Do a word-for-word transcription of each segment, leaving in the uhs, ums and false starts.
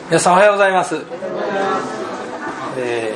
皆さんおはようございます。え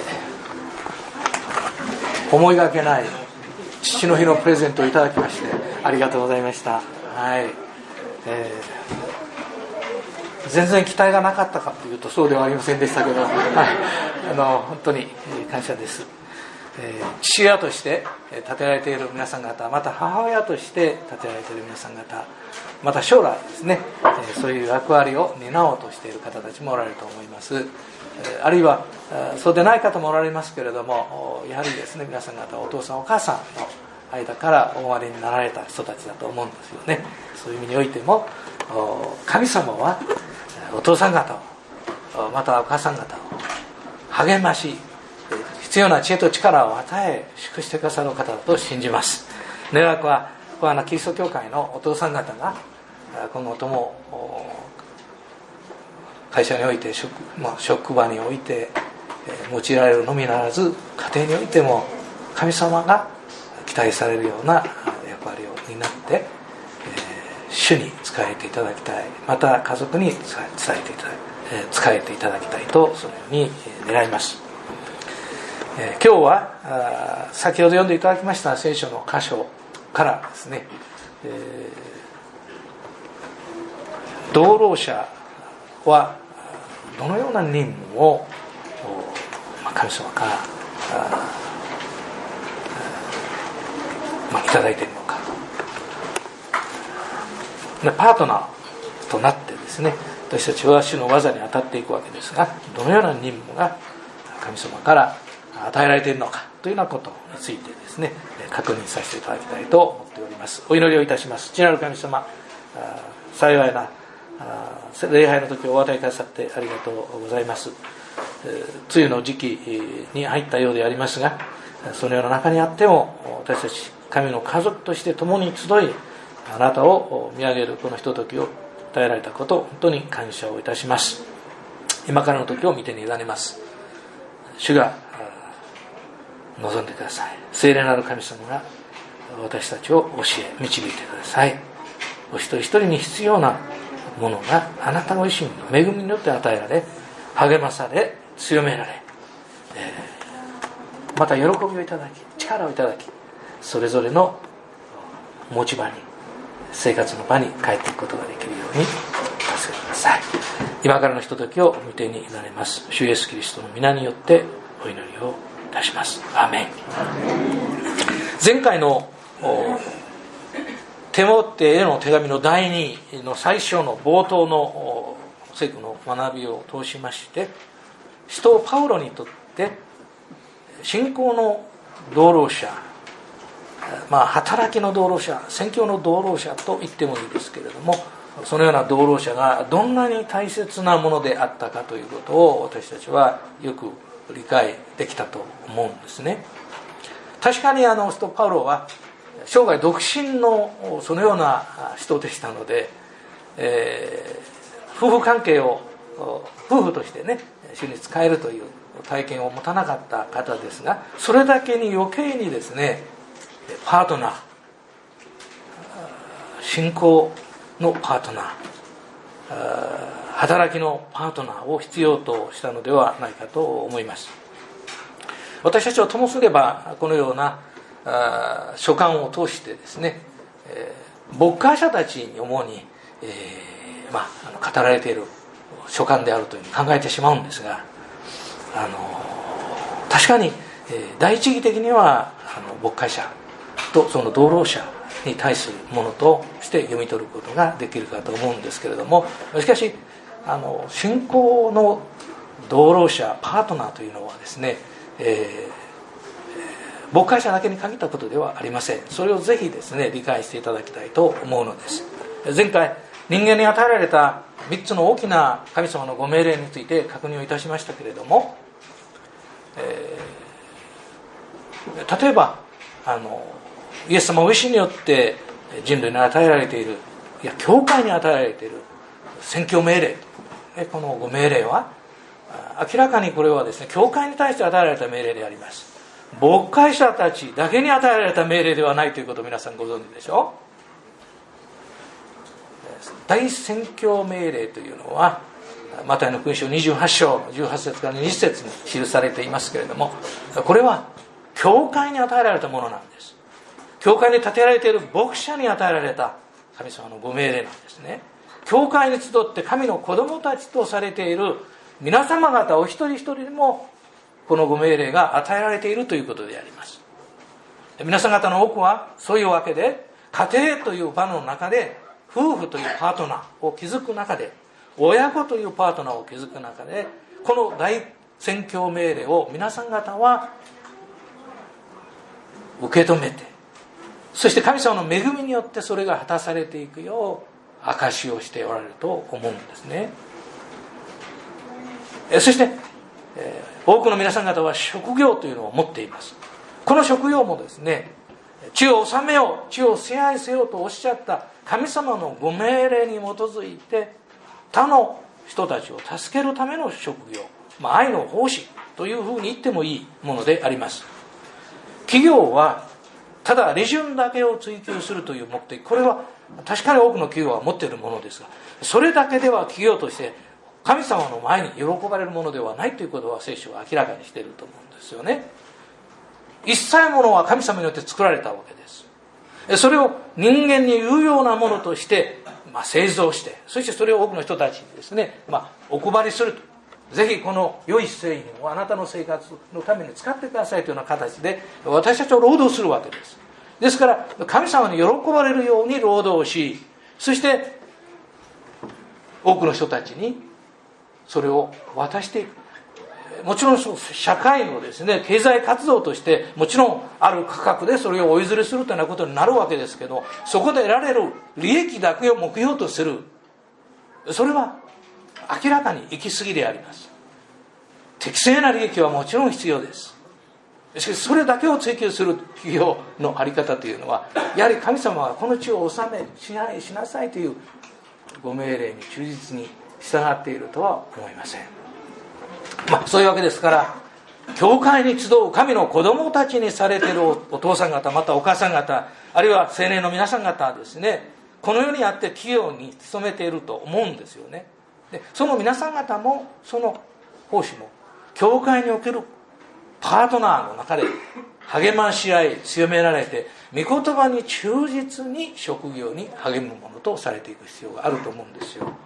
ー、思いがけない父の日のプレゼントをいただきましてありがとうございました。はい、えー、全然期待がなかったかというとそうではありませんでしたけど、はい、あの本当に感謝です。えー、父親として立てられている皆さん方、また母親として立てられている皆さん方、また将来ですね、えー、そういう役割を担おうとしている方たちもおられると思います。えー、あるいはそうでない方もおられますけれども、やはりですね、皆さん方お父さんお母さんの間からお生まれになられた人たちだと思うんですよね。そういう意味においても神様はお父さん方をまたお母さん方を励まし、必要な知恵と力を与え祝してくださる方だと信じます。願わくは小穴キリスト教会のお父さん方が今後とも会社において 職,、まあ、職場において用いられるのみならず家庭においても神様が期待されるような役割を担って、えー、主に仕えていただきたい、また家族に伝えていただき、えー、仕えていただきたいとそのように願います。えー、今日は先ほど読んでいただきました聖書の箇所からですね、えー、道路者はどのような任務を神様からまあ、いただいているのか、パートナーとなってですね、私たちは主の技に当たっていくわけですが、どのような任務が神様から与えられているのかというようなことについてですね、確認させていただきたいと思っております。お祈りをいたします。父なる神様、幸いな礼拝の時をお与えくださってありがとうございます。梅雨の時期に入ったようでありますが、そのような中にあっても私たち神の家族として共に集い、あなたを見上げるこのひとときを与えられたことを本当に感謝をいたします。今からの時を見てに委ねます。主が望んでください。聖霊なる神様が私たちを教え導いてください。お一人一人に必要なものがあなたご自身の恵みによって与えられ、励まされ強められ、えー、また喜びをいただき力をいただき、それぞれの持ち場に生活の場に帰っていくことができるように助けてください。今からのひとときを見てに委ねます。主イエスキリストの皆によってお祈りをいたします。アーメン。前回のテモテへの手紙のだいにの最初の冒頭の聖句の学びを通しまして、使徒パウロにとって信仰の道路者、まあ、働きの道路者、宣教の道路者と言ってもいいですけれども、そのような道路者がどんなに大切なものであったかということを私たちはよく理解できたと思うんですね。確かにあの使徒パウロは生涯独身のそのような人でしたので、えー、夫婦関係を夫婦としてね主に仕えるという体験を持たなかった方ですが、それだけに余計にですね、パートナー、信仰のパートナー、働きのパートナーを必要としたのではないかと思います。私たちをともすればこのような書簡を通してですね、牧会者たちに主に、えーまあ、語られている書簡であるというふうに考えてしまうんですが、あの確かに、えー、第一義的にはあの牧会者とその道路者に対するものとして読み取ることができるかと思うんですけれども、しかしあの信仰の道路者パートナーというのはですね、えー、牧会者だけに限ったことではありません。それをぜひですね理解していただきたいと思うのです。前回人間に与えられたみっつの大きな神様のご命令について確認をいたしましたけれども、えー、例えばあのイエス様ご自身によって人類に与えられている、いや教会に与えられている宣教命令、このご命令は明らかにこれはですね教会に対して与えられた命令であります。牧会者たちだけに与えられた命令ではないということを皆さんご存知でしょう。大宣教命令というのはマタイの福音書にじゅうはち章じゅうはち節からにじゅっ節に記されていますけれども、これは教会に与えられたものなんです。教会に立てられている牧者に与えられた神様のご命令なんですね。教会に集って神の子供たちとされている皆様方お一人一人にもこのご命令が与えられているということであります。皆さん方の多くはそういうわけで、家庭という場の中で夫婦というパートナーを築く中で、親子というパートナーを築く中で、この大宣教命令を皆さん方は受け止めて、そして神様の恵みによってそれが果たされていくよう証しをしておられると思うんですね。そして多くの皆さん方は職業というのを持っています。この職業もですね、地を治めよう、地を支配せよとおっしゃった神様のご命令に基づいて他の人たちを助けるための職業、まあ、愛の奉仕というふうに言ってもいいものであります。企業はただ利潤だけを追求するという目的、これは確かに多くの企業は持っているものですが、それだけでは企業として神様の前に喜ばれるものではないということは聖書は明らかにしていると思うんですよね。一切ものは神様によって作られたわけです。それを人間に有用なものとして、まあ、製造して、そしてそれを多くの人たちにですね、まあ、お配りすると。ぜひこの良い製品をあなたの生活のために使ってくださいというような形で私たちを労働するわけです。ですから神様に喜ばれるように労働し、そして多くの人たちにそれを渡していく。もちろん社会のですね、経済活動としてもちろんある価格でそれをお譲りするというようなことになるわけですけど、そこで得られる利益だけを目標とする、それは明らかに行き過ぎであります。適正な利益はもちろん必要です。しかしそれだけを追求する企業のあり方というのは、やはり神様はこの地を治め支配しなさいというご命令に忠実に従っているとは思いません。まあそういうわけですから、教会に集う神の子供たちにされているお父さん方、またお母さん方、あるいは青年の皆さん方はですね、この世にあって企業に勤めていると思うんですよね。でその皆さん方もその奉仕も教会におけるパートナーの中で励まし合い強められて、御言葉に忠実に職業に励むものとされていく必要があると思うんですよ。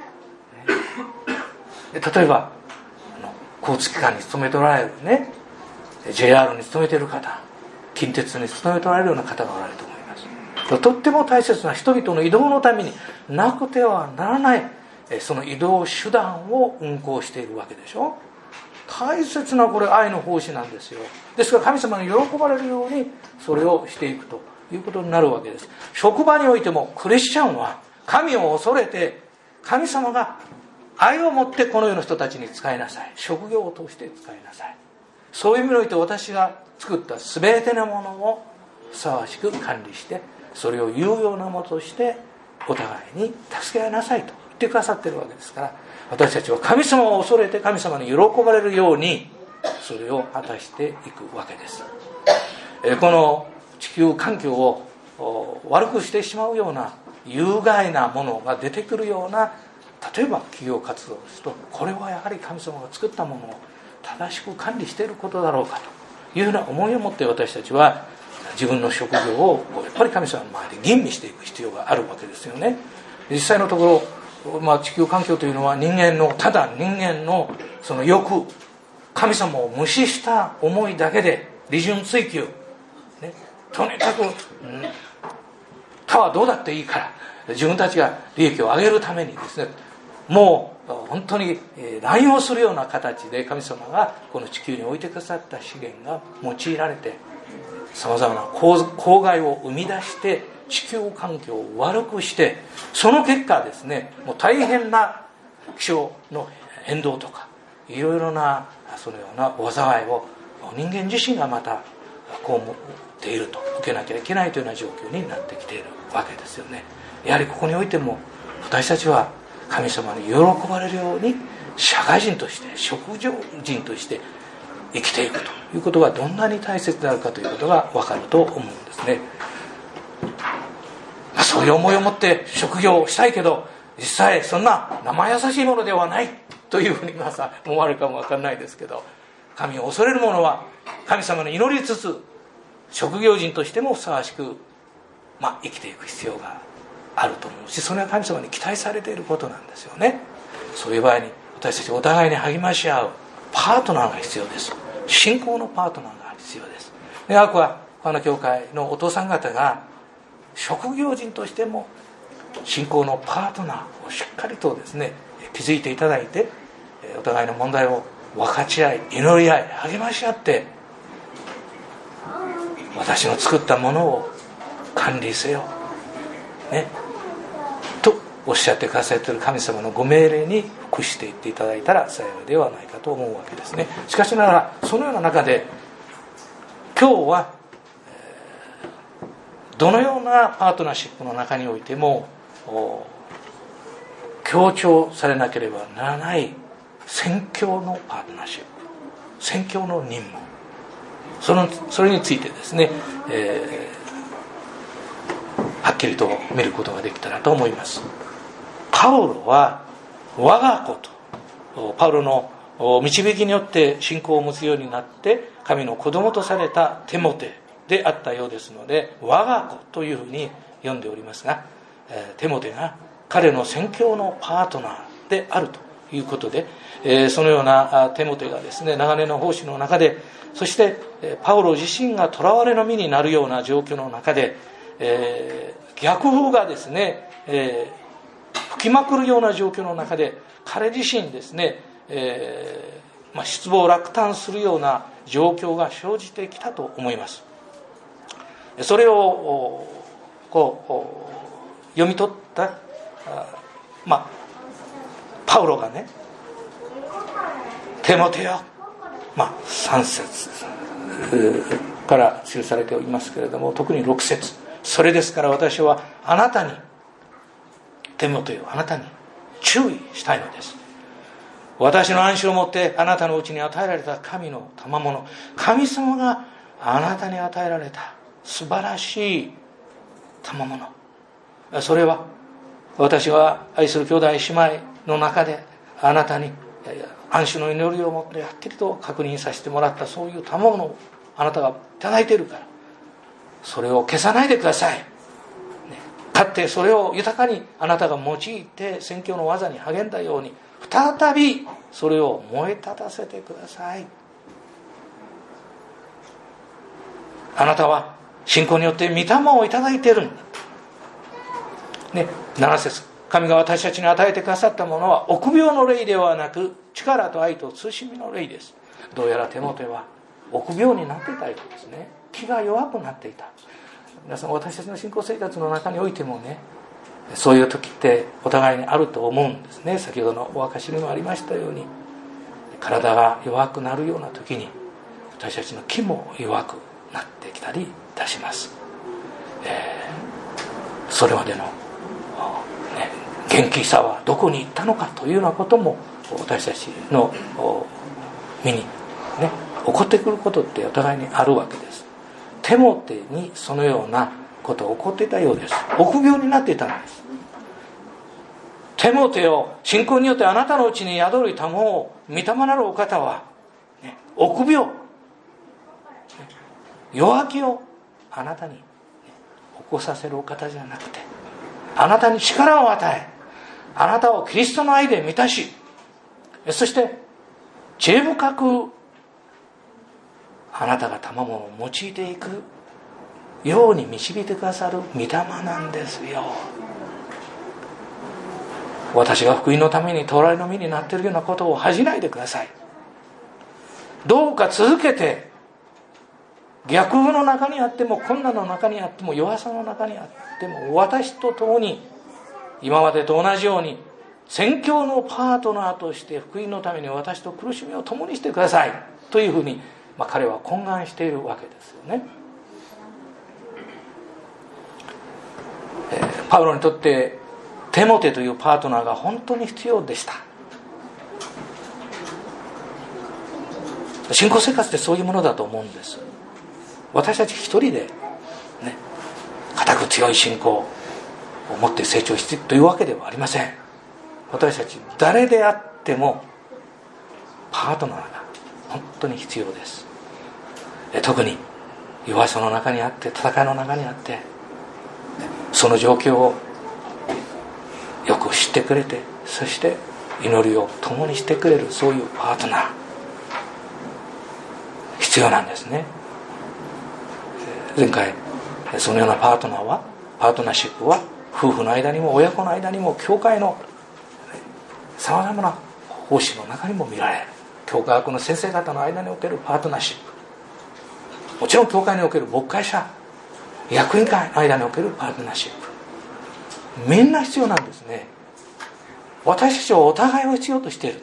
で例えば交通機関に勤めておられるね、 ジェイアール に勤めている方、近鉄に勤めておられるような方がおられると思います。とっても大切な人々の移動のためになくてはならないその移動手段を運行しているわけでしょ。大切なこれ愛の奉仕なんですよ。ですから神様に喜ばれるようにそれをしていくということになるわけです。職場においてもクリスチャンは神を恐れて、神様が愛を持ってこの世の人たちに使いなさい。職業を通して使いなさい。そういう意味において私が作った全てのものをふさわしく管理して、それを有用なものとしてお互いに助け合いなさいと言ってくださっているわけですから、私たちは神様を恐れて神様に喜ばれるようにそれを果たしていくわけです。この地球環境を悪くしてしまうような有害なものが出てくるような、例えば企業活動ですと、これはやはり神様が作ったものを正しく管理していることだろうかというような思いを持って、私たちは自分の職業をやっぱり神様の前で吟味していく必要があるわけですよね。実際のところ、まあ、地球環境というのは人間のただ人間のその欲、神様を無視した思いだけで利潤追求、ね、とにかく、うん、他はどうだっていいから自分たちが利益を上げるためにですね、もう本当に乱用するような形で神様がこの地球に置いてくださった資源が用いられて、さまざまな公害を生み出して地球環境を悪くして、その結果ですね、もう大変な気象の変動とかいろいろなそのような災いを人間自身がまた被っていると、受けなきゃいけないというような状況になってきているわけですよね。やはりここにおいても私たちは神様に喜ばれるように社会人として職業人として生きていくということがどんなに大切であるかということが分かると思うんですね。まあ、そういう思いを持って職業をしたいけど、実際そんな生優しいものではないというふうに皆さん思われるかもわからないですけど、神を恐れる者は神様に祈りつつ職業人としてもふさわしく、まあ、生きていく必要があると思うし、それは神様に期待されていることなんですよね。そういう場合に私たちお互いに励まし合うパートナーが必要です。信仰のパートナーが必要です。願わくはこの教会のお父さん方が職業人としても信仰のパートナーをしっかりとですね築いていただいて、お互いの問題を分かち合い、祈り合い、励まし合って、私の作ったものを管理せよ、ね、とおっしゃってくださっている神様のご命令に服していっていただいたら幸いではないかと思うわけですね。しかしながらそのような中で今日はどのようなパートナーシップの中においても強調されなければならない宣教のパートナーシップ、宣教の任務、そのそれについてですね、えー、はっきりと見ることができたらと思います。パウロは我が子と、パウロの導きによって信仰を持つようになって神の子供とされたテモテであったようですので、我が子というふうに呼んでおりますが、テモテが彼の宣教のパートナーであるということで、そのようなテモテがですね、長年の奉仕の中で、そしてパウロ自身が囚われの身になるような状況の中で、逆風がですね、吹きまくるような状況の中で彼自身ですね、えーまあ、失望落胆するような状況が生じてきたと思います。それをこう読み取ったまあパウロがね、テモテよ、まあさん節から記されておりますけれども、特にろく節、それですから私はあなたに、テモテよ、あなたに注意したいのです。私の暗示をもってあなたのうちに与えられた神の賜物、神様があなたに与えられた素晴らしい賜物、それは私が愛する兄弟姉妹の中であなたに安心の祈りをもってはっきりと確認させてもらった、そういう賜物をあなたがいただいているから、それを消さないでください。かってそれを豊かにあなたが用いて宣教の技に励んだように、再びそれを燃え立たせてください。あなたは信仰によって御霊をいただいているんだ、ね、なな節、神が私たちに与えてくださったものは臆病の霊ではなく力と愛と慎みの霊です。どうやらテモテは臆病になっていたようですね。気が弱くなっていた。皆さん、私たちの信仰生活の中においてもね、そういう時ってお互いにあると思うんですね。先ほどのお証にもありましたように、体が弱くなるような時に私たちの気も弱くなってきたりいたします。えー、それまでの、ね、元気さはどこに行ったのかというようなことも私たちの身に、ね、起こってくることってお互いにあるわけです。テモテにそのようなことが起こっていたようです。臆病になっていたんです。テモテを信仰によってあなたのうちに宿る賜物を御霊なるお方は、ね、臆病、ね、弱気をあなたに、ね、起こさせるお方じゃなくて、あなたに力を与え、あなたをキリストの愛で満たし、そして知恵深くあなたが賜物を用いていくように導いてくださる御霊なんですよ。私が福音のために囚われの身になっているようなことを恥じないでください。どうか続けて、逆風の中にあっても困難の中にあっても弱さの中にあっても、私と共に今までと同じように宣教のパートナーとして福音のために私と苦しみを共にしてくださいというふうに、まあ、彼は懇願しているわけですよね。えー、パウロにとってテモテというパートナーが本当に必要でした。信仰生活ってそういうものだと思うんです。私たち一人でね、固く強い信仰を持って成長していくというわけではありません。私たち誰であってもパートナーが本当に必要です。特に弱さの中にあって、戦いの中にあって、その状況をよく知ってくれて、そして祈りを共にしてくれる、そういうパートナー必要なんですね。前回そのようなパートナーはパートナーシップは夫婦の間にも親子の間にも教会のさまざまな奉仕の中にも見られる。教会学の先生方の間におけるパートナーシップ、もちろん教会における牧会者、役員会の間におけるパートナーシップ、みんな必要なんですね。私たちはお互いを必要としている。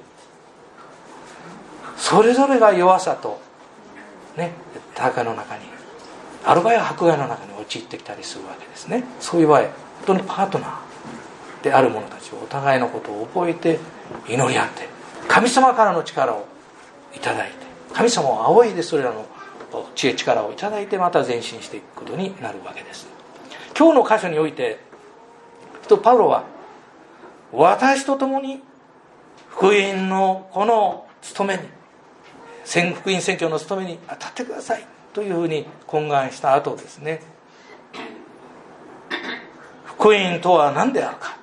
それぞれが弱さとね、戦いの中に、ある場合は迫害の中に陥ってきたりするわけですね。そういう場合、本当にパートナーである者たちはお互いのことを覚えて祈り合って、神様からの力をいただいて、神様を仰いでそれらの知恵力をいただいて、また前進していくことになるわけです。今日の箇所においてパウロは、私と共に福音のこの務めに、福音宣教の務めに当たってくださいというふうに懇願した後ですね、福音とは何であるか、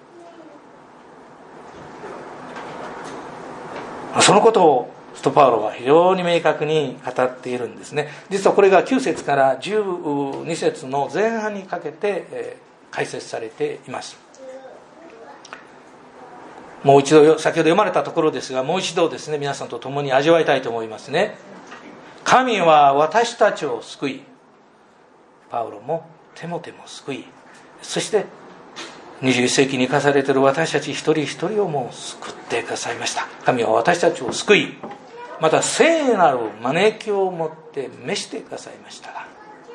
そのことを使徒パウロは非常に明確に語っているんですね。実はこれがきゅう節からじゅうに節の前半にかけて解説されています。もう一度、先ほど読まれたところですが、もう一度ですね、皆さんと共に味わいたいと思いますね。神は私たちを救い、パウロもテモテも救い、そしてにじゅういっ世紀に生かされている私たち一人一人をも救ってくださいました。神は私たちを救い、また聖なる招きをもって召してくださいましたが、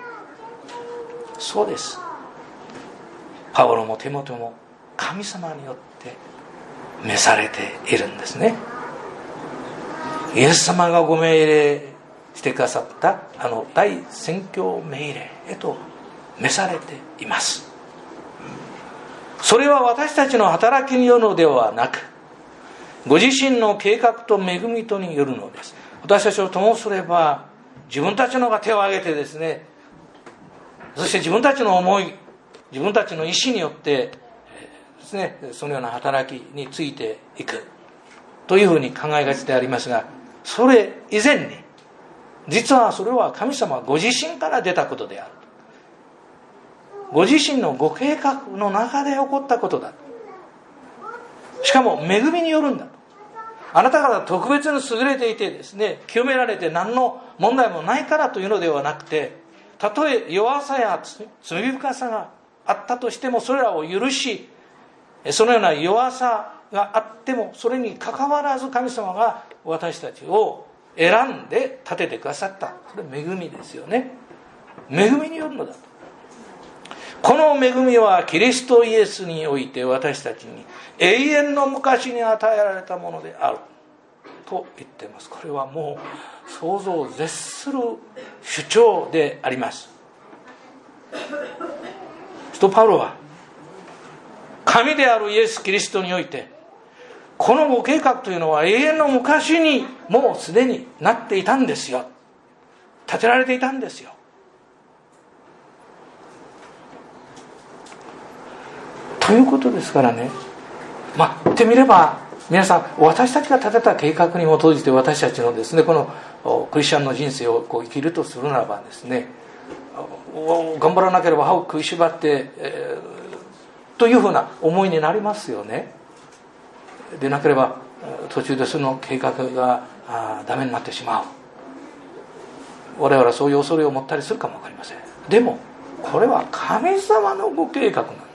そうです。パウロもテモテも神様によって召されているんですね。イエス様がご命令してくださったあの大宣教命令へと召されています。それは私たちの働きによるのではなく、ご自身の計画と恵みとによるのです。私たちをともすれば、自分たちのが手を挙げてですね、そして自分たちの思い、自分たちの意思によってですね、そのような働きについていくというふうに考えがちでありますが、それ以前に実はそれは神様ご自身から出たことである。ご自身のご計画の中で起こったことだ。しかも恵みによるんだ。あなた方特別に優れていてですね、清められて何の問題もないからというのではなくて、たとえ弱さや罪深さがあったとしても、それらを許し、そのような弱さがあってもそれに関わらず神様が私たちを選んで立ててくださった。それ恵みですよね。恵みによるのだと。この恵みはキリストイエスにおいて私たちに永遠の昔に与えられたものであると言っています。これはもう想像を絶する主張であります。使徒パウロは神であるイエス・キリストにおいて、このご計画というのは永遠の昔にもうすでになっていたんですよ。立てられていたんですよ。ということですからね、まあ言ってみれば皆さん、私たちが立てた計画に基づいて私たちのですね、このクリスチャンの人生をこう生きるとするならばですね、頑張らなければ歯を食いしばって、えーというふうな思いになりますよね。でなければ途中でその計画がダメになってしまう。我々はそういう恐れを持ったりするかもわかりません。でもこれは神様のご計画なんです。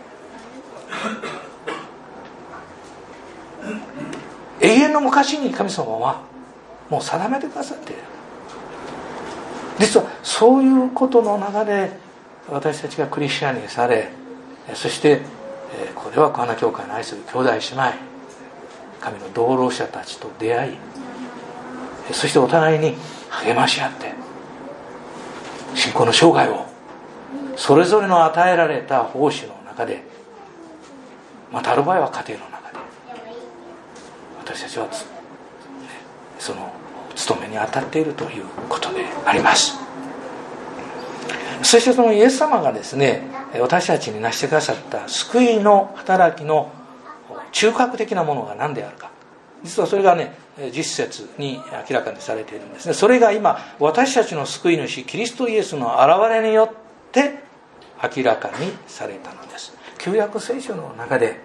永遠の昔に神様はもう定めてくださっている。実はそういうことの中で私たちがクリスチャンにされ、そしてこれは小花教会の愛する兄弟姉妹、神の同労者たちと出会い、そしてお互いに励まし合って信仰の生涯をそれぞれの与えられた奉仕の中で、またある場合は家庭の中で私たちはその務めに当たっているということであります。そしてそのイエス様がですね、私たちに成してくださった救いの働きの中核的なものが何であるか、実はそれがね、実節に明らかにされているんですね。それが今私たちの救い主キリストイエスの現れによって明らかにされたのです。旧約聖書の中で、え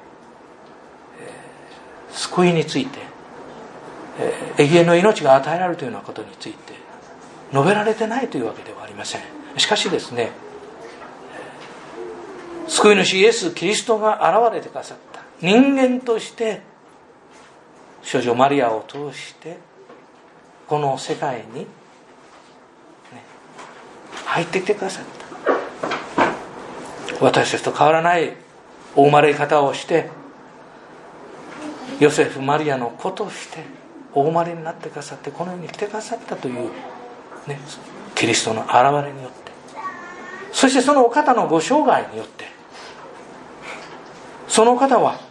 ー、救いについて、えー、永遠の命が与えられるというようなことについて述べられてないというわけではありません。しかしですね、救い主イエス・キリストが現れてくださった人間として少女マリアを通してこの世界に、ね、入ってきてくださった。私たちと変わらないお生まれ方をして、ヨセフ・マリアの子としてお生まれになってくださって、この世に来てくださったという、ね、キリストの現れによって、そしてそのお方のご生涯によって、そのお方は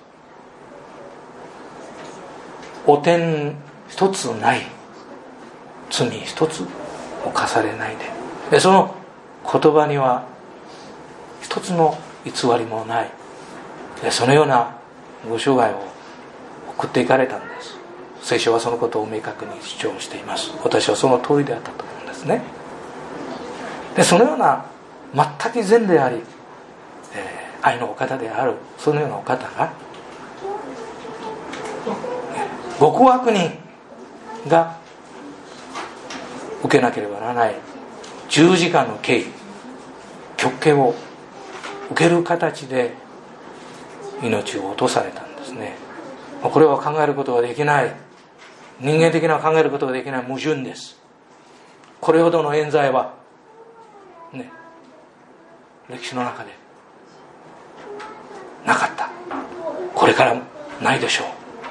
汚点一つない、罪一つ犯されないで、でその言葉には一つの偽りもない、でそのようなご生涯を送っていかれたんです。聖書はそのことを明確に主張しています。私はその通りであったと思うんですね。でそのような全く善であり、えー、愛のお方であるそのようなお方が、極悪人が受けなければならない十字架の刑、極刑を受ける形で命を落とされたんですね。これは考えることができない、人間的な考えることができない矛盾です。これほどの冤罪はね、歴史の中でなかった、これからもないでしょ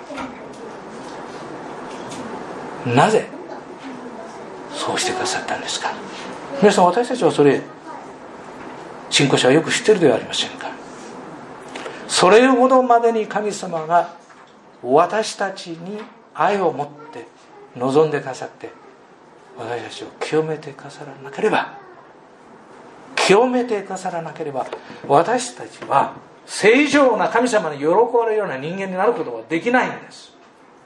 う。なぜそうしてくださったんですか。皆さん、私たちはそれ信仰者はよく知っているではありませんか。それほどまでに神様が私たちに愛を持って望んでくださって、私たちを清めてくださらなければ清めてくださらなければ私たちは正常な神様に喜ばれるような人間になることはできないんです。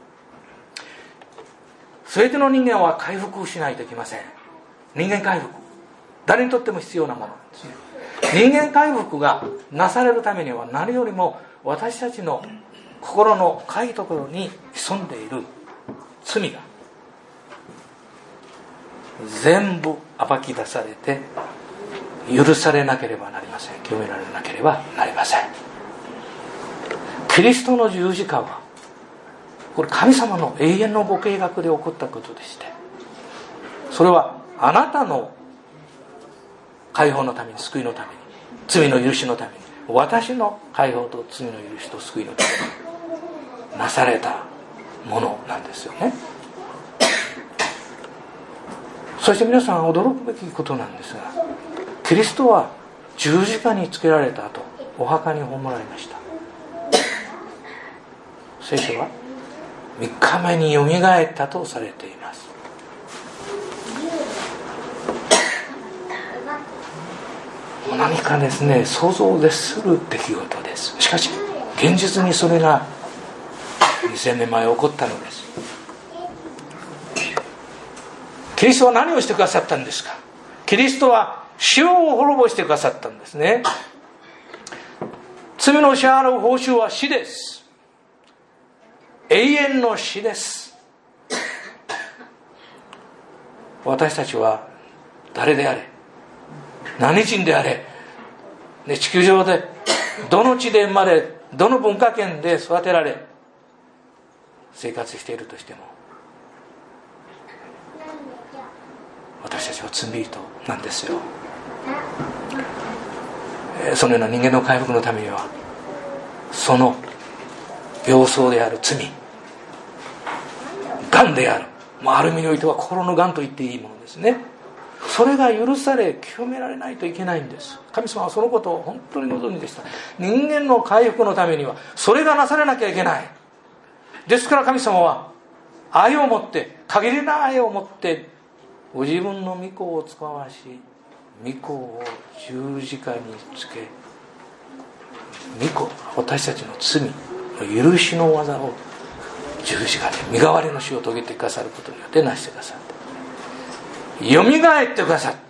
全ての人間は回復しないといけません。人間回復、誰にとっても必要なものなんですね。人間回復がなされるためには何よりも私たちの心の深いところに潜んでいる罪が全部暴き出されて許されなければなりません。清められなければなりません。キリストの十字架はこれ神様の永遠のご計画で起こったことでして、それはあなたの解放のために、救いのために、罪の許しのために、私の解放と罪の許しと救いのためになされたものなんですよね。そして皆さん驚くべきことなんですが、キリストは十字架につけられた後、お墓に葬られました。聖書はみっかめによみがえったとされています。何かですね、想像を絶する出来事です。しかし現実にそれがにせんねんまえ起こったのです。キリストは何をしてくださったんですか。キリストは死を滅ぼしてくださったんですね。罪の支払う報酬は死です。永遠の死です。私たちは誰であれ、何人であれ、ね、地球上でどの地で生まれ、どの文化圏で育てられ生活しているとしても、私たちは罪人なんですよ。そのような人間の回復のためには、その病巣である罪、癌である、まあ、ある意味においては心の癌と言っていいものですね。それが許され清められないといけないんです。神様はそのことを本当にご存知でした。人間の回復のためにはそれがなされなきゃいけない。ですから神様は愛を持って、限りない愛を持ってご自分の御子を使わし、御子を十字架につけ、御子、私たちの罪の許しの技を十字架で身代わりの死を遂げてくださることによって成してくださった。よみがえってくださった。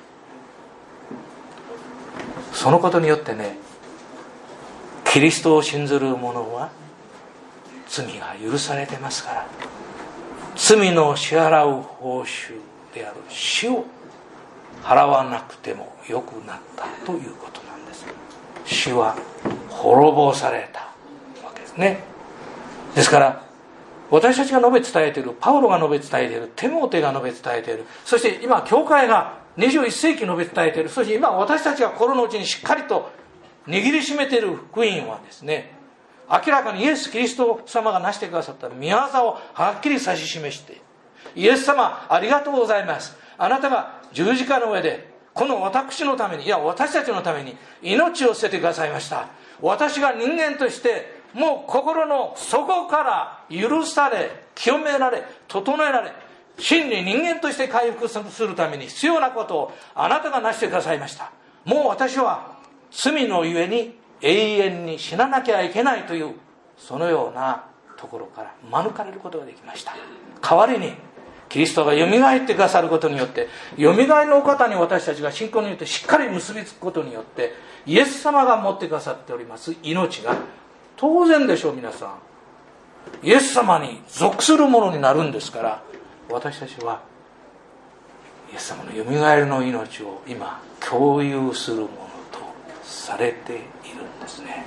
そのことによってね、キリストを信ずる者は罪が許されてますから、罪の支払う報酬である死を払わなくてもよくなったということなんです。死は滅ぼされたわけですね。ですから私たちが述べ伝えている、パウロが述べ伝えている、テモテが述べ伝えている、そして今教会がにじゅういっ世紀述べ伝えている、そして今私たちが心の内にしっかりと握りしめている福音はですね、明らかにイエス・キリスト様が成してくださった御業をはっきり指し示して、イエス様ありがとうございます、あなたが十字架の上でこの私のために、いや私たちのために命を捨ててくださいました。私が人間としてもう心の底から許され、清められ、整えられ、真に人間として回復するために必要なことをあなたが成してくださいました。もう私は罪のゆえに永遠に死ななきゃいけないという、そのようなところから免れることができました。代わりにキリストがよみがえってくださることによって、よみがえりのお方に私たちが信仰によってしっかり結びつくことによって、イエス様が持ってくださっております命が、当然でしょう皆さん、イエス様に属するものになるんですから、私たちはイエス様のよみがえりの命を今共有するものとされているんですね。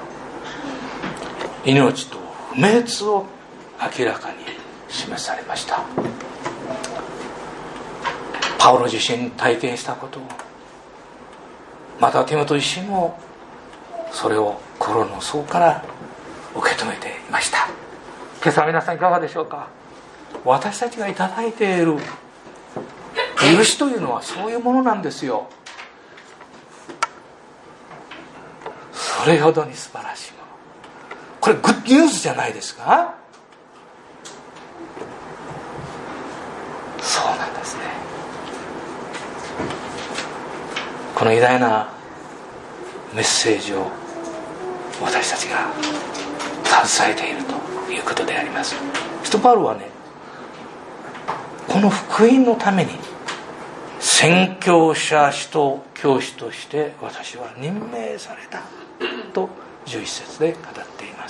命と不滅を明らかに示されました。パウロ自身体験したことを、またテモテ自身もそれを心の底から受け止めていました。今朝皆さんいかがでしょうか。私たちがいただいている許しというのはそういうものなんですよ。それほどに素晴らしいもの。これグッドニュースじゃないですか。そうなんですね。この偉大なメッセージを私たちが携えているということであります。使徒パウロはね、この福音のために宣教者使徒教師として私は任命されたとじゅういち節で語っています。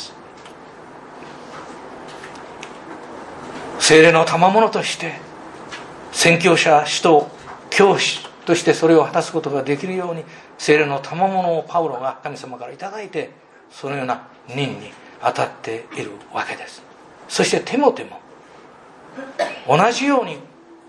聖霊の賜物として宣教者使徒教師としてそれを果たすことができるように、聖霊の賜物をパウロが神様からいただいて、そのような任に当たっているわけです。そしてテモテも同じように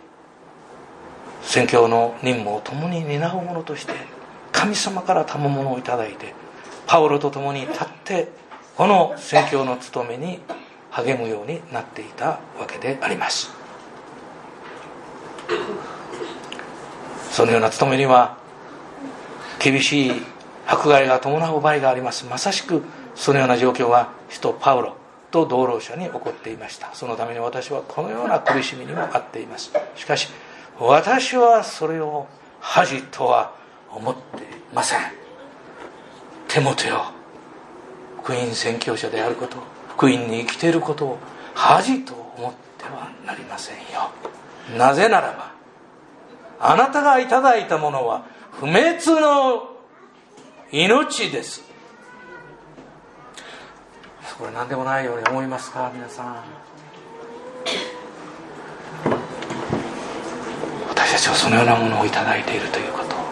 宣教の任務を共に担う者として神様から賜物をいただいて、パウロと共に立ってこの宣教の務めに励むようになっていたわけであります。そのような務めには厳しい迫害が伴う場合があります。まさしくそのような状況が使徒パウロと同労者に起こっていました。そのために私はこのような苦しみにもあっています。しかし私はそれを恥とは思っていません。テモテよ、福音宣教者であること、福音に生きていることを恥と思ってはなりませんよ。なぜならばあなたがいただいたものは不滅の命です。これ何でもないように思いますか皆さん。私たちはそのようなものをいただいているということを、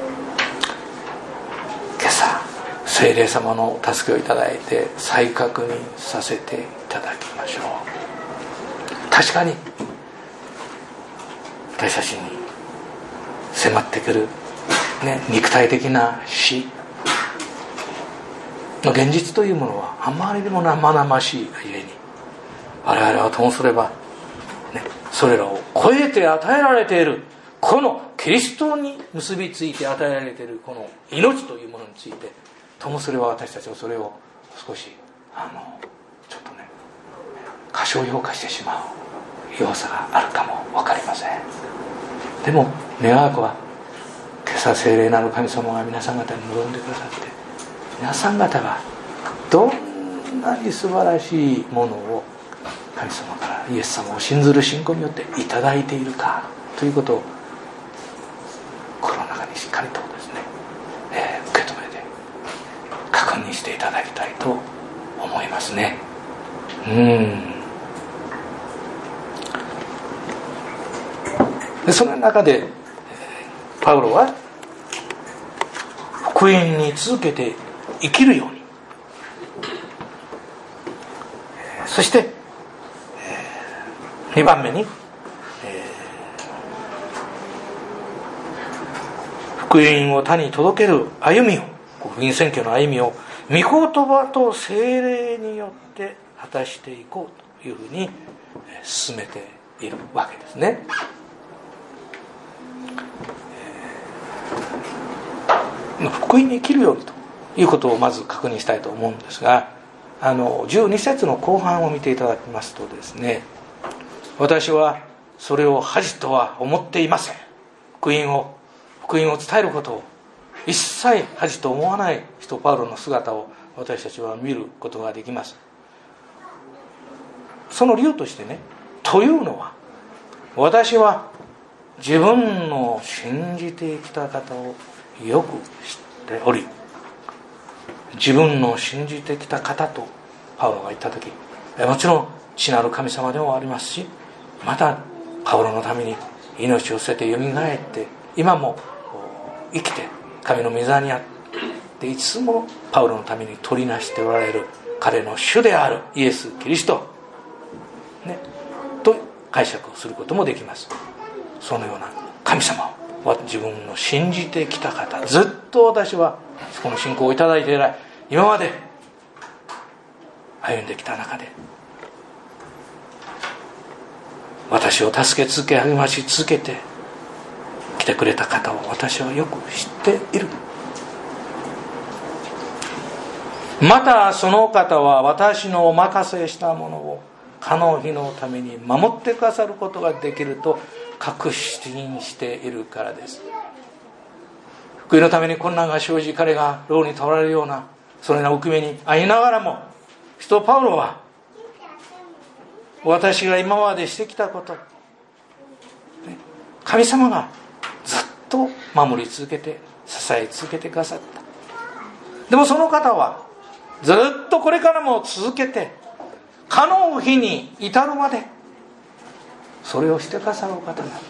今朝聖霊様の助けをいただいて再確認させていただきましょう。確かに私たちに迫ってくる、ね、肉体的な死の現実というものはあまりにも生々しいがゆえに、我々はともすれば、ね、それらを超えて与えられているこのキリストに結びついて与えられているこの命というものについて、ともすれば私たちはそれを少しあのちょっとね過少量化してしまう要素があるかも分かりません。でも願わくは今朝聖霊なる神様が皆さん方に望んでくださって、皆さん方がどんなに素晴らしいものを神様からイエス様を信ずる信仰によっていただいているかということを心の中にしっかりとですね、えー、受け止めて確認していただきたいと思いますね。うんでその中でパウロは福音に続けて生きるように、そしてにばんめに、えー、福音を他に届ける歩みを、福音宣教の歩みを御言葉と聖霊によって果たしていこうというふうに進めているわけですね。福音に生きるようにということをまず確認したいと思うんですが、あのじゅうに節の後半を見ていただきますとですね、私はそれを恥とは思っていません。福音を福音を伝えることを一切恥と思わない人パウロの姿を私たちは見ることができます。その理由としてね、というのは私は自分の信じてきた方をよく知っており、自分の信じてきた方とパウロが言ったとき、もちろん父なる神様でもありますし、またパウロのために命を捨ててよみがえって今も生きて神の御座にあっていつもパウロのために取りなしておられる彼の主であるイエス・キリスト、ね、と解釈をすることもできます。そのような神様は自分の信じてきた方、ずっと私はこの信仰をいただいて以来今まで歩んできた中で私を助け続け励まし続けて来てくれた方を私はよく知っている。またその方は私のお任せしたものをかの日のために守ってくださることができると確信しているからです。福音のために困難が生じ、彼が牢に取られるようなそのような奥目に遭いながらも、使徒パウロは私が今までしてきたこと、神様がずっと守り続けて支え続けてくださった。でもその方はずっとこれからも続けてかの日に至るまでそれをしてくださるお方なん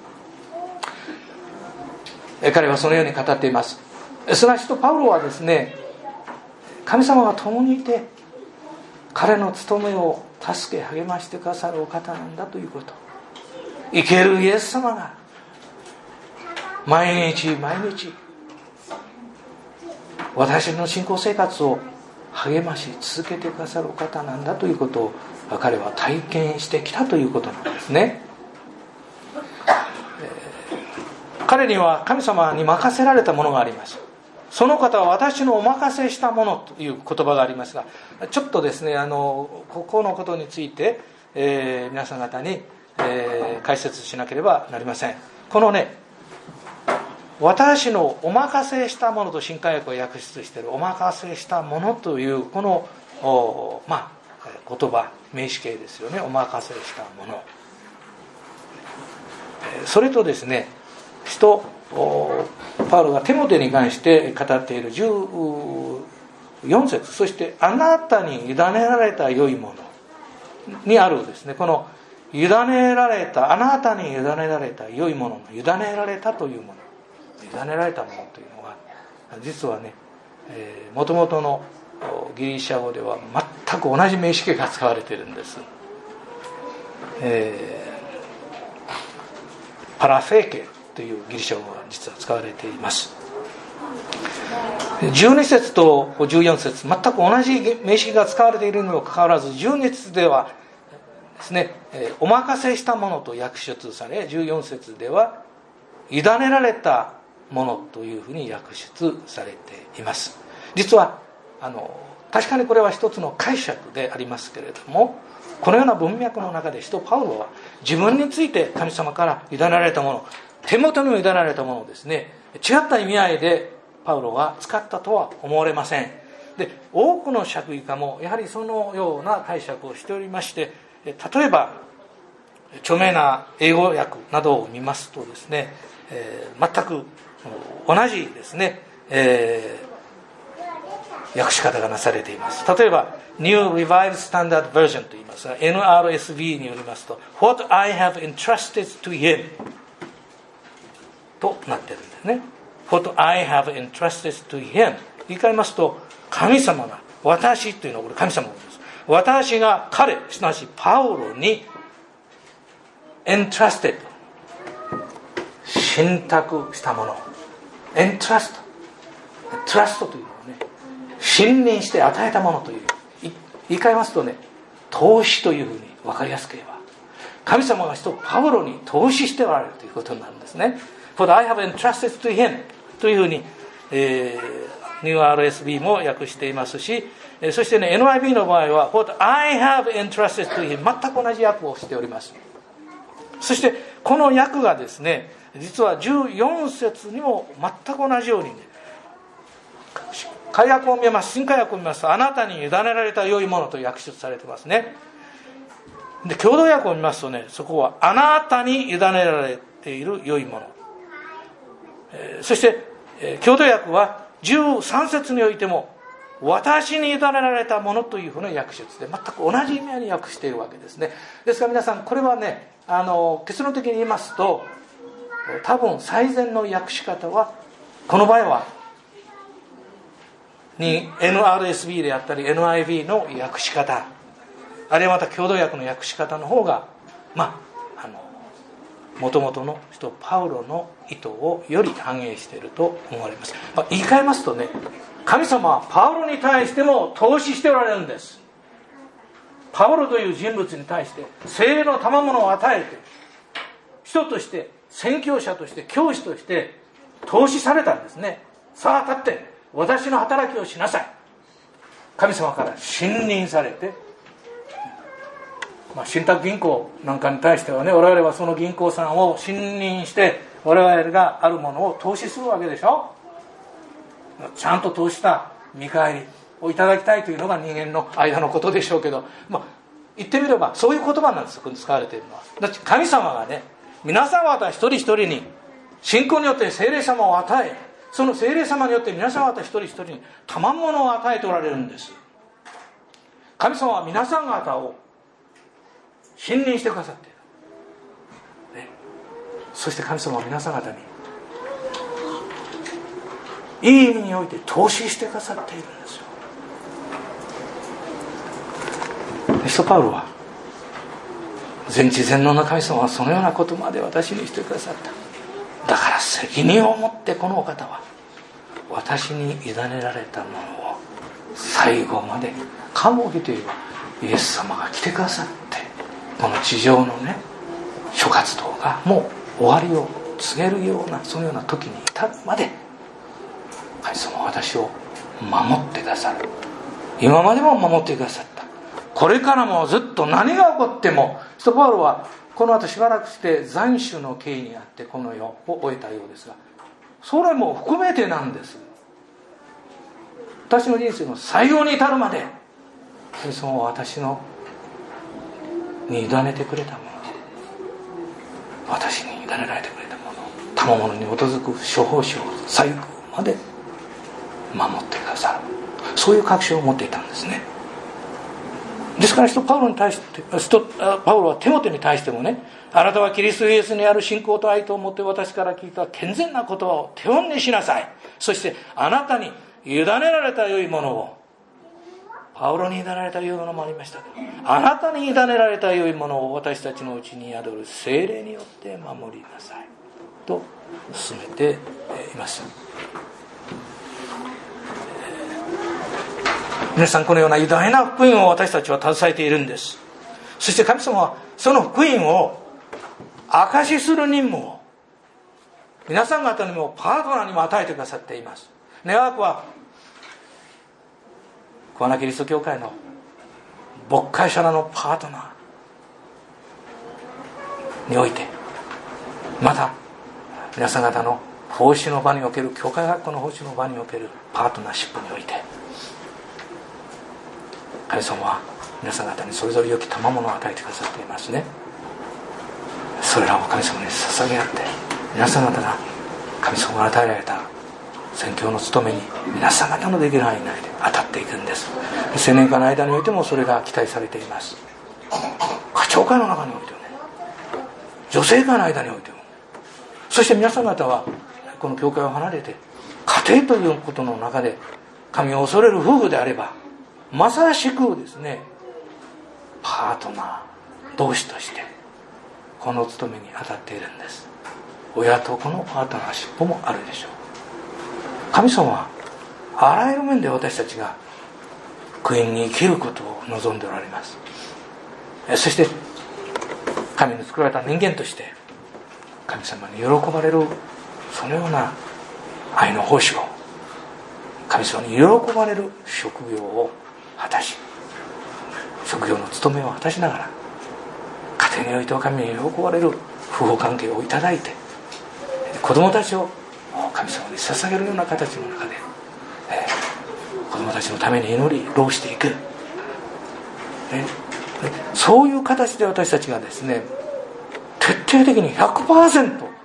だ。彼はそのように語っています。すなわちとパウロはですね、神様が共にいて彼の務めを助け励ましてくださるお方なんだということ、生けるイエス様が毎日毎日私の信仰生活を励まし続けてくださるお方なんだということを彼は体験してきたということなんですね。彼には神様に任せられたものがあります。その方は私のお任せしたものという言葉がありますが、ちょっとですね、あのここのことについて、えー、皆さん方に、えー、解説しなければなりません。このね、私のお任せしたものと新海訳を訳出しているお任せしたものというこのまあ言葉、名詞形ですよね。お任せしたもの、それとですね、使徒パウロがテモテに関して語っているじゅうよん節、そしてあなたに委ねられた良いものにあるですね、この委ねられた、あなたに委ねられた良いものの委ねられたというもの、委ねられたものというのは実はね、もともとのギリシャ語では全く同じ名詞形が使われているんです。えー、パラフェーケというギリシャ語が実は使われています。じゅうに節とじゅうよん節、全く同じ名詞が使われているにもかかわらず、じゅうに節ではですね、お任せしたものと訳出され、じゅうよん節では委ねられたものというふうに訳出されています。実はあの確かにこれは一つの解釈でありますけれども、 このような文脈の中で使徒パウロは自分について神様から委ねられたもの、手元にも委ねられたものをですね、違った意味合いでパウロは使ったとは思われません。で、多くの釈義家もやはりそのような解釈をしておりまして、例えば著名な英語訳などを見ますとですね、えー、全く同じですね、えー、訳し方がなされています。例えば New Revised Standard Version と言いますが、 エヌアールエスビー によりますと What I have entrusted to him となっているんですね。 What I have entrusted to him、 言い換えますと、神様が、私というのはこれ神様のことです。私が彼、すなわちパウロにentrusted、 信託したもの、entrust、 trust というのはね、信任して与えたものという、言い換えますとね、投資というふうに分かりやすく言えば、神様が人パウロに投資しておられるということになるんですね。 For I have entrusted to him というふうに、えー、ニュー アールエスビー も訳していますし、そしてね エヌアイビー の場合は What I have entrusted to him、 全く同じ訳をしております。そしてこの訳がですね、実はじゅうよん節にも全く同じようにね、改訳を見ます、新改訳を見ますと、あなたに委ねられた良いものと訳出されてますね。で、共同訳を見ますとね、そこはあなたに委ねられている良いもの、えー、そして、えー、共同訳はじゅうさん節においても私に委ねられたものというふうな訳出で、全く同じ意味合いに訳しているわけですね。ですから皆さん、これはね、あの結論的に言いますと、多分最善の訳し方はこの場合はに エヌアールエスビー であったり エヌアイビー の訳し方、あるいはまた共同訳の訳し方の方が、まああの元々の人パウロの意図をより反映していると思われます。まあ、言い換えますとね、神様はパウロに対しても投資しておられるんです。パウロという人物に対して聖霊の賜物を与えて、人として宣教者として教師として投資されたんですね。さあ立って私の働きをしなさい。神様から信任されて、まあ、信託銀行なんかに対してはね、我々はその銀行さんを信任して我々があるものを投資するわけでしょ。ちゃんと投資した見返りをいただきたいというのが人間の間のことでしょうけど、まあ、言ってみればそういう言葉なんです。ここに使われているのは、だって神様がね、皆さん方一人一人に信仰によって聖霊様を与え、その聖霊様によって皆さん方一人一人に賜物を与えておられるんです。神様は皆さん方を信任してくださっている、ね、そして神様は皆さん方にいい意味において投資してくださっているんですよ。使徒パウロは、全知全能の神様はそのようなことまで私にしてくださった。だから責任を持ってこのお方は私に委ねられたものを最後まで、かもぎといえばイエス様が来てくださって、この地上のね諸活動がもう終わりを告げるような、そのような時に至るまで神様は私を守ってくださる。今までも守ってくださった。これからもずっと何が起こっても、使徒パウロはこの後しばらくして斬首の刑にあってこの世を終えたようですが、それも含めてなんです。私の人生の最後に至るまで神様は私のに委ねてくれたもの、私に委ねられてくれたもの、賜物に基づく諸報酬を最後まで守ってくださる、そういう確信を持っていたんですね。ですから使徒パウロに対して使徒パウロはテモテに対してもね、あなたはキリストイエスにある信仰と愛とを持って私から聞いた健全な言葉を手本にしなさい。そしてあなたに委ねられた良いものを、パウロに委ねられた良いものもありましたが、あなたに委ねられた良いものを私たちのうちに宿る聖霊によって守りなさいと進めています。皆さん、このような偉大な福音を私たちは携えているんです。そして神様はその福音を証しする任務を皆さん方にもパートナーにも与えてくださっています。願わくは桑名キリスト教会の牧会者らのパートナーにおいて、また皆さん方の奉仕の場における、教会学校の奉仕の場におけるパートナーシップにおいて、神様は皆さん方にそれぞれ良き賜物を与えてくださっていますね。それらを神様に捧げ合って、皆さん方が神様が与えられた宣教の務めに皆さん方のできる範囲内で当たっていくんです。青年会の間においてもそれが期待されています。課長会の中においてもね、女性会の間においても、そして皆さん方はこの教会を離れて家庭ということの中で神を恐れる夫婦であれば、まさしくですね、パートナー同士としてこの務めに当たっているんです。親と子のパートナーシップもあるでしょう。神様はあらゆる面で私たちが福音に生きることを望んでおられます。そして神に作られた人間として神様に喜ばれるそのような愛の奉仕を、神様に喜ばれる職業を果たし、職業の務めを果たしながら、家庭においては神に喜ばれる夫婦関係をいただいて、子供たちを神様に捧げるような形の中で、えー、子供たちのために祈り労していく、ね、そういう形で私たちがですね、徹底的に ひゃくパーセント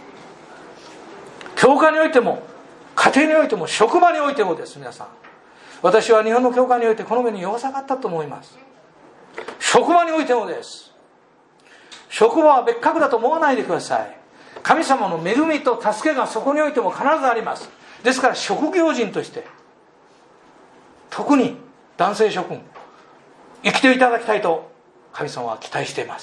教会においても家庭においても職場においてもです。皆さん、私は日本の教会においてこの目に弱さがあったと思います。職場においてもです。職場は別格だと思わないでください。神様の恵みと助けがそこにおいても必ずあります。ですから職業人として、特に男性諸君、生きていただきたいと神様は期待しています。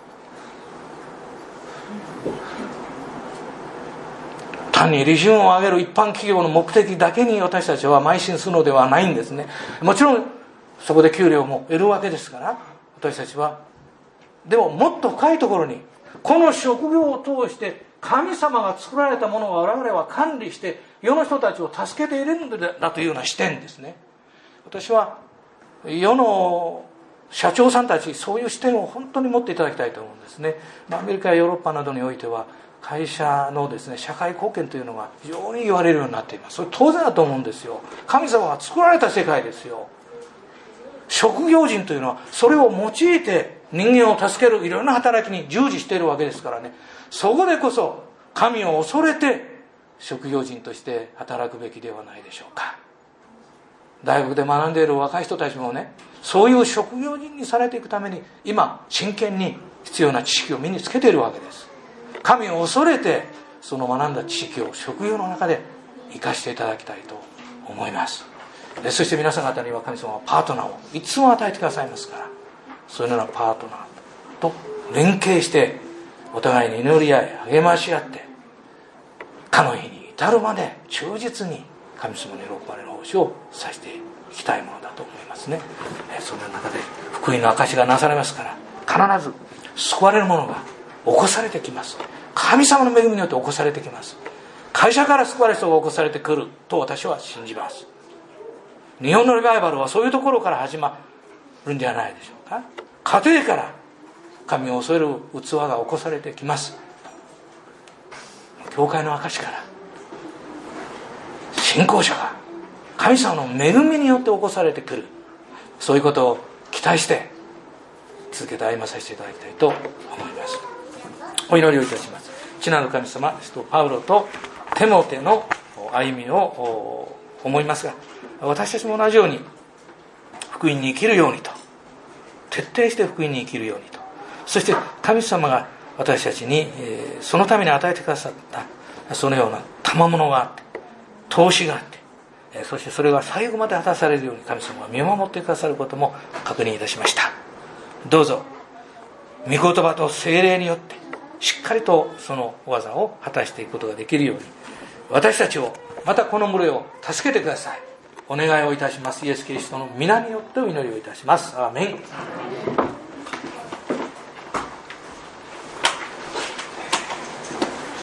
単に利潤を上げる一般企業の目的だけに私たちは邁進するのではないんですね。もちろんそこで給料も得るわけですから、私たちはでももっと深いところに、この職業を通して神様が作られたものを我々は管理して世の人たちを助けているんだというような視点ですね。私は世の社長さんたち、そういう視点を本当に持っていただきたいと思うんですね。アメリカやヨーロッパなどにおいては会社のですね、社会貢献というのが非常に言われるようになっています。それ当然だと思うんですよ。神様が作られた世界ですよ。職業人というのはそれを用いて人間を助けるいろんな働きに従事しているわけですからね。そこでこそ神を恐れて職業人として働くべきではないでしょうか。大学で学んでいる若い人たちもね、そういう職業人にされていくために今真剣に必要な知識を身につけているわけです。神を恐れてその学んだ知識を職業の中で生かしていただきたいと思います。でそして皆さん方には神様はパートナーをいつも与えてくださいますから、そういうようなパートナーと連携してお互いに祈り合い励まし合って、かの日に至るまで忠実に神様に喜ばれる奉仕をさせていきたいものだと思いますね。その中で福音の証しがなされますから、必ず救われる者が起こされてきます。神様の恵みによって起こされてきます。会社から救われる人が起こされてくると私は信じます。日本のリバイバルはそういうところから始まるんじゃないでしょうか。家庭から神を恐れる器が起こされてきます。教会の証から信仰者が神様の恵みによって起こされてくる、そういうことを期待して続けて歩まさせていただきたいと思います。お祈りをいたします。父なる神様、使徒パウロとテモテの歩みを思いますが、私たちも同じように福音に生きるようにと、徹底して福音に生きるようにと、そして神様が私たちにそのために与えてくださったそのような賜物があって、投資があって、そしてそれが最後まで果たされるように神様が見守ってくださることも確認いたしました。どうぞ御言葉と聖霊によってしっかりとその技を果たしていくことができるように、私たちをまたこの群れを助けてください。お願いをいたします。イエス・キリストの皆によってお祈りをいたします。アーメン。